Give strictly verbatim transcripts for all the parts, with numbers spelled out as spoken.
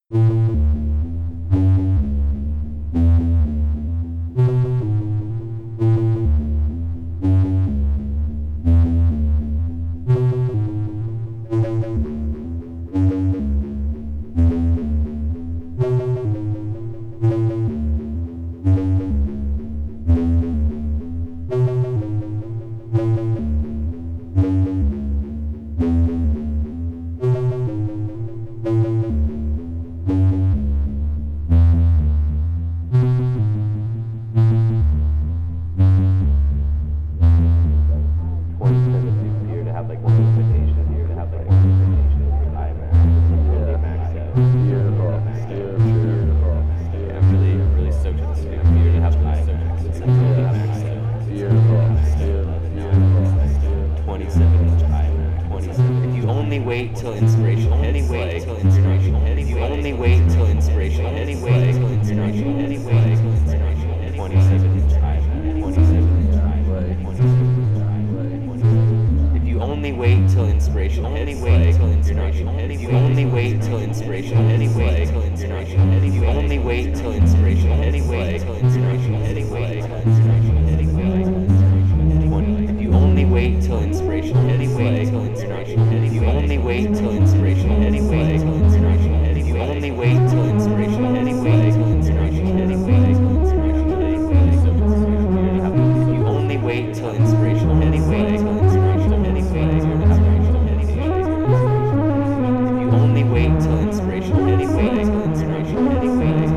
Wait till inspiration hits, like, till inspiration hits, you only wait till inspiration hits, wait till inspiration hits, wait till inspiration hits, twenty-seven inch iMac, twenty-seven inch iMac, twenty-seven inch iMac. If you only wait till inspiration hits, wait till inspiration hits, you only wait till inspiration hits, wait till inspiration hits, you only wait till inspiration hits, wait till inspiration hits, wait till inspiration hits, if you only wait till inspiration hits, wait till inspiration hits, you only wait till inspiration hits, wait till inspiration hits, you only wait till inspiration hits, wait till inspiration hits, wait till inspiration hits, you only wait till inspiration hits, wait till inspiration hits, wait till inspiration hits, you only wait till inspiration hits, wait till inspiration hits, wait till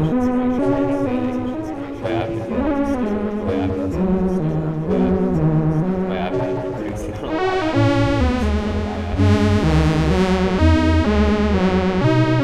inspiration hits.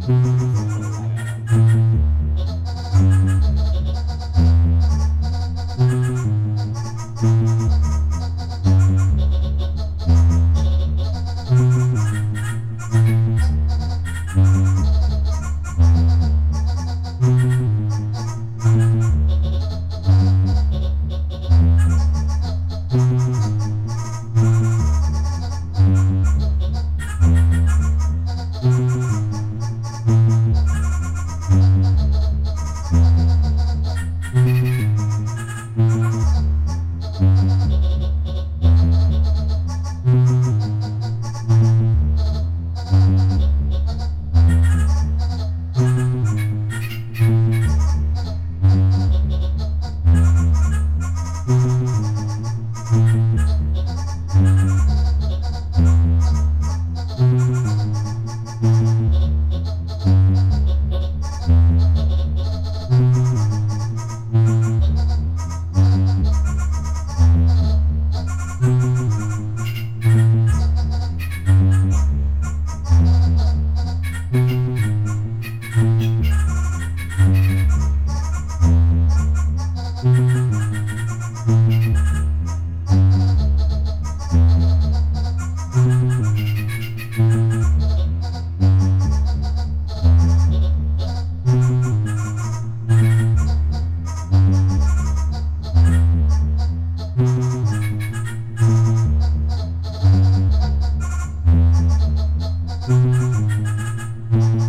Thank you.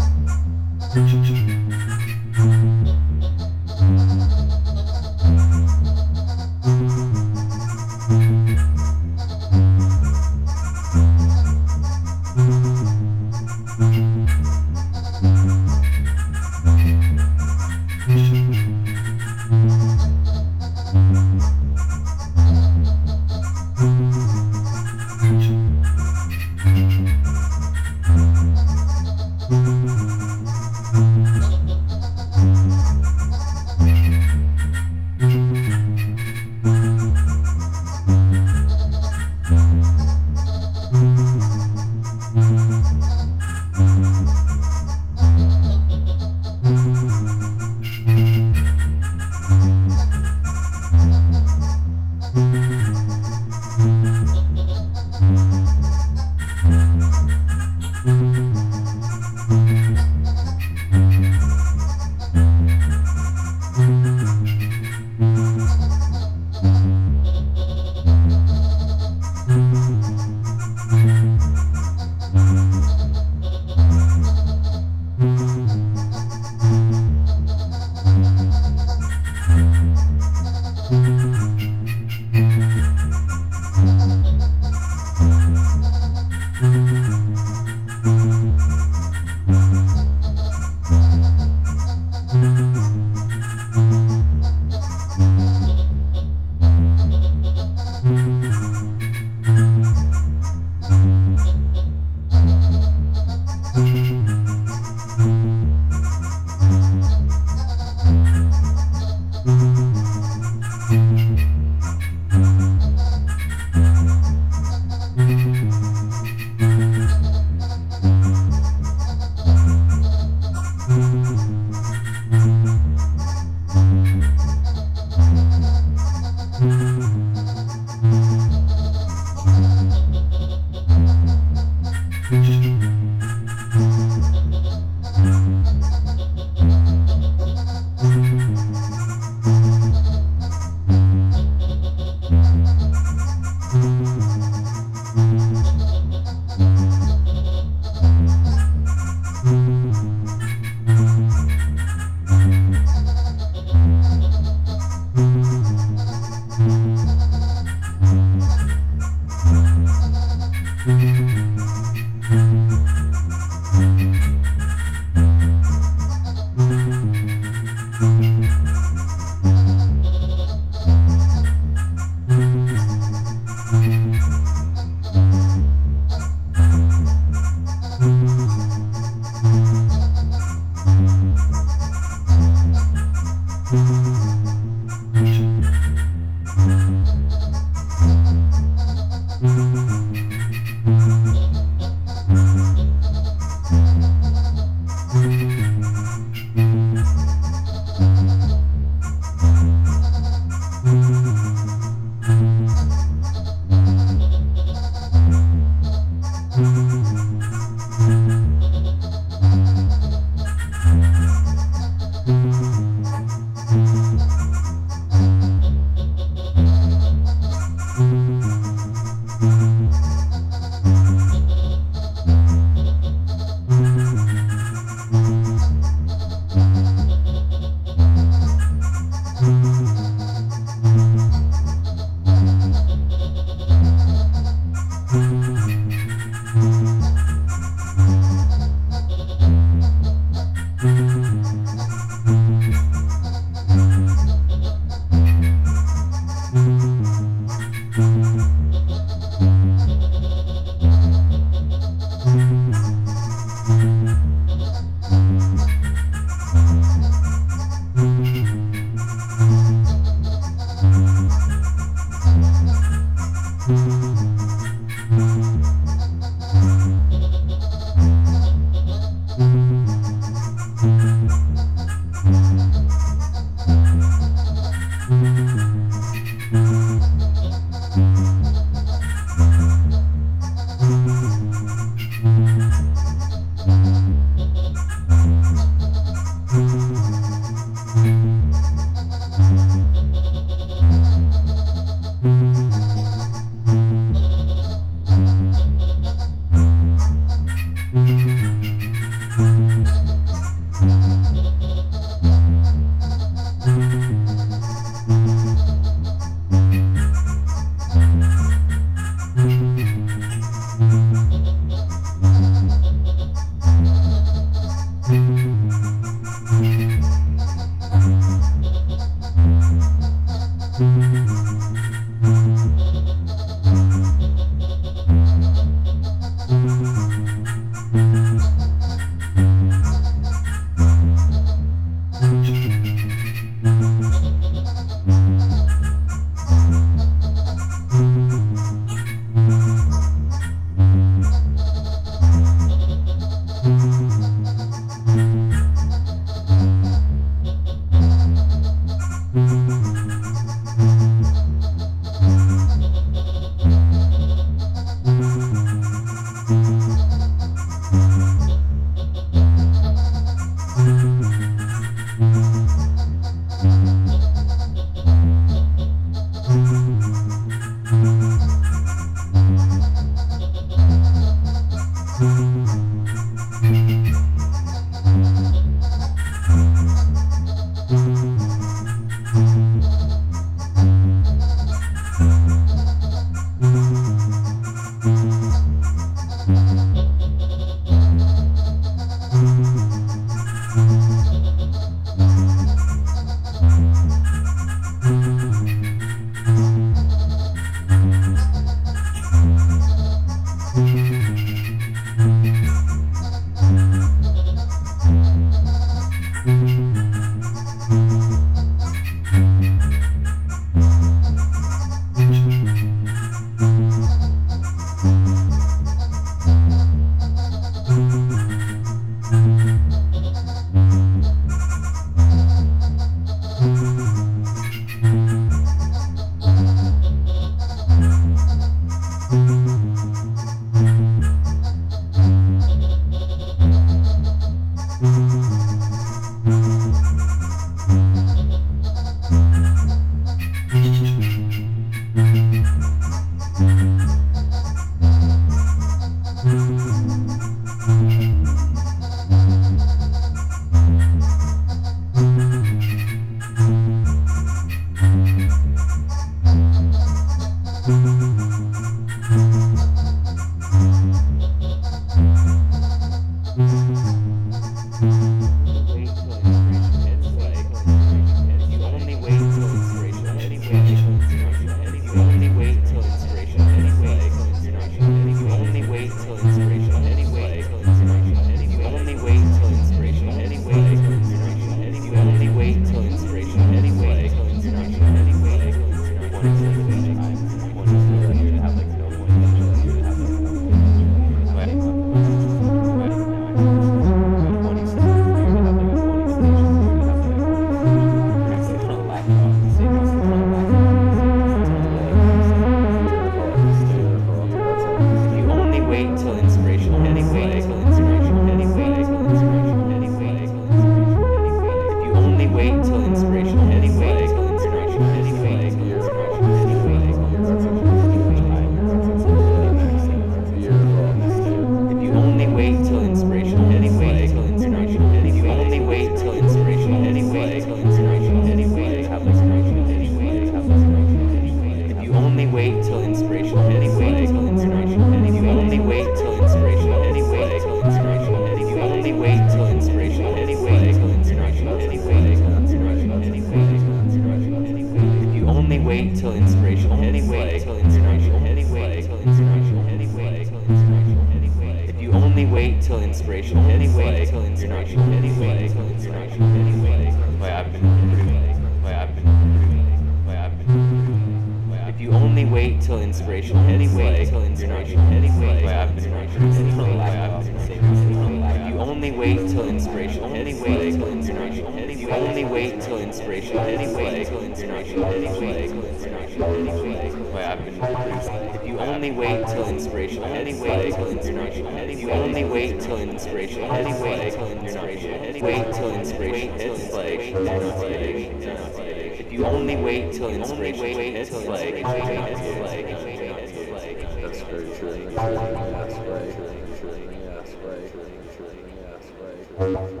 wait till inspiration, only wait till inspiration, if you only wait till inspiration, only wait till inspiration, if you only wait till inspiration, only wait till inspiration, only wait till inspiration, only wait till inspiration, if you only wait till inspiration, only wait till inspiration, only wait till inspiration, only wait till inspiration, only wait, if you only wait till inspiration, only wait till inspiration, only wait till inspiration, only wait, why I've been, why I've been, why I've been, if you only wait till inspiration, only wait till inspiration, only wait, why I've been, why I've been saving, if you only wait till inspiration, only wait till inspiration, if you only wait till inspiration, only wait till inspiration, only wait till inspiration, only wait, why I've been, if you only wait till inspiration, only wait till inspiration, if you only wait till inspiration, only wait till inspiration, only wait till inspiration, it's like, if you only wait till inspiration, it's like, it's like, That's very true. That's right. Yes, right. Yes, right.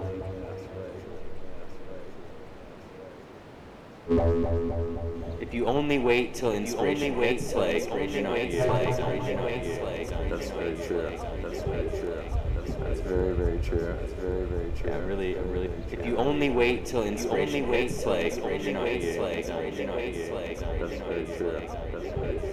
if you only wait till inspiration, it's like, inspiration, it's like, it's like, That's very true. That's very true. That's very, very true. That's very, very true. yeah, really, really. If you only wait till inspiration, wait till inspiration, it's like, it's like, That's very true. That's very true.